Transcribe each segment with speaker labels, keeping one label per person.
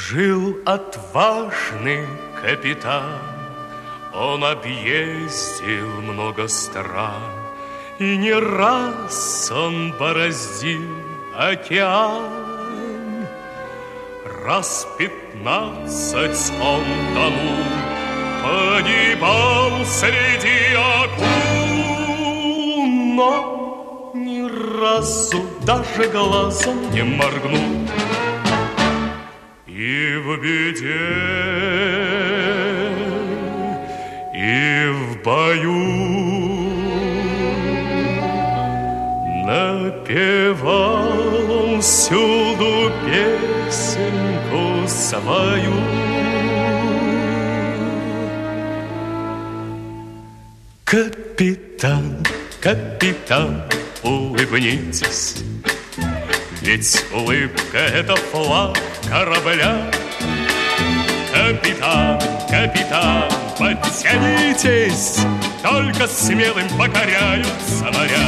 Speaker 1: Жил отважный капитан, он объездил много стран, и не раз он бороздил океан. Раз 15 он тонул, погибал среди акул, но ни разу даже глазом не моргнул. И в беде, и в бою напевал он всюду песенку свою. Капитан, капитан, улыбнитесь, ведь улыбка — это флаг корабля. Капитан, капитан, подтянитесь, только смелым покоряются моря.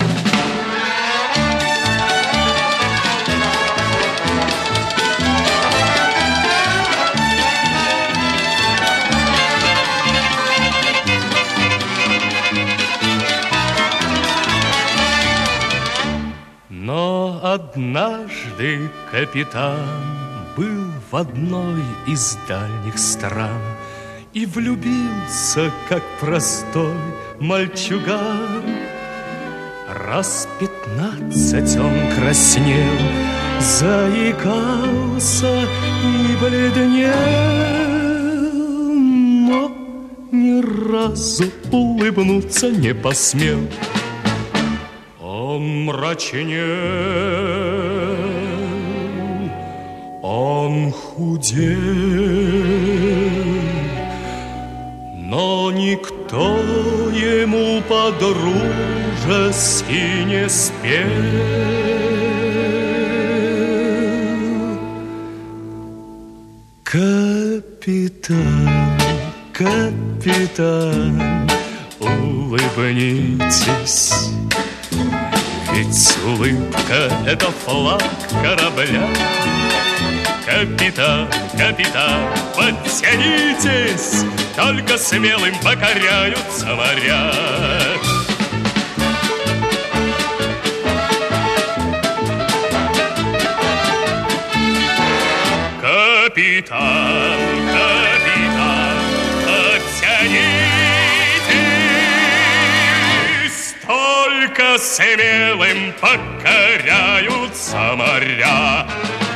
Speaker 1: Но однажды капитан был в одной из дальних стран и влюбился, как простой мальчуган. Раз 15 он краснел, заикался и бледнел, но ни разу улыбнуться не посмел. Он мрачнел, он худел, но никто ему по-дружески не спел. Капитан, капитан, улыбнитесь, ведь улыбка — это флаг корабля. Капитан, капитан, подтянитесь, только смелым покоряются моря. Капитан, капитан, подтянитесь, только смелым покоряются моря.